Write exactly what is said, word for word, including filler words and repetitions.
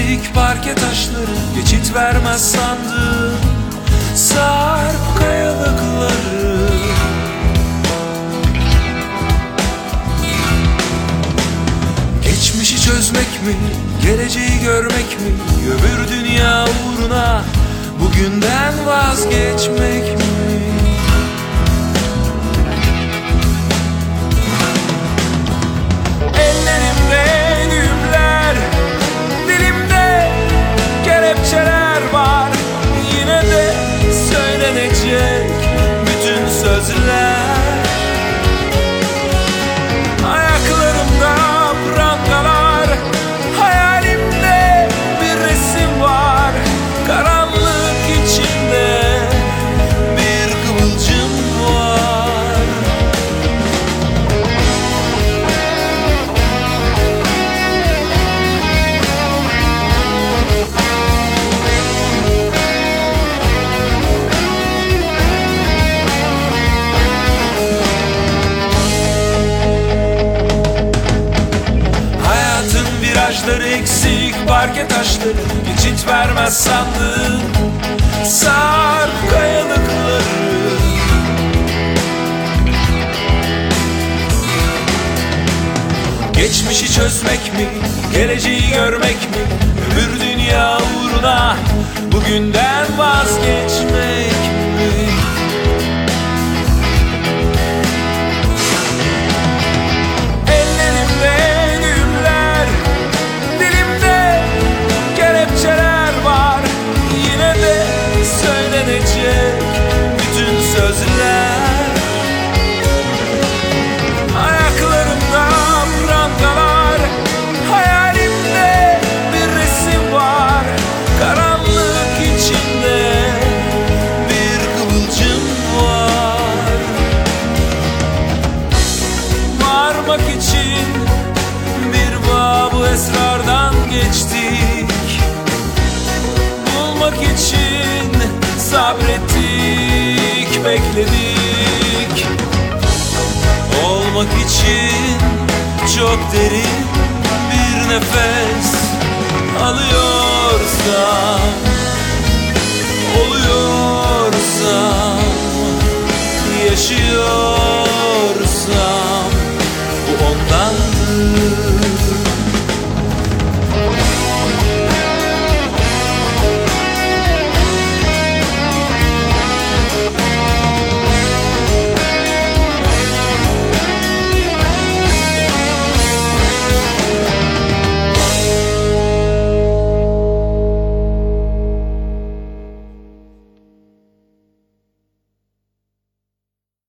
eksik parke taşları, geçit vermez sandım sarp kayalıkları. Geçmişi çözmek mi, geleceği görmek mi, öbür dünya uğruna bugünden vazgeçmek mi? Ellerimde düğümler, dilimde kelepçeler var. Yine de söylenecek bütün sözler. Ayaklarımda prangalar, hayalimde bir resim var. Karanlık içinde bir kıvılcım var. Hayatın virajları eksik parke taşları, geçit vermez sandım sarp kayalıkları. Geçmişi çözmek mi, geleceği görmek mi, öbür dünya uğruna bugünden vazgeçmek mi? Ellerimde düğümler, dilimde kelepçeler var. Yine de söylenecek bütün sözler. Ayaklarımda prangalar, hayalimde bir resim var. Karanlık içinde bir kıvılcım var. Varmak için bir bab-ı esrardan geçtik. Bulmak için sabrettik, bekledik. Olmak için çok derin bir nefes alıyorsam, oluyorsam, yaşıyorsam.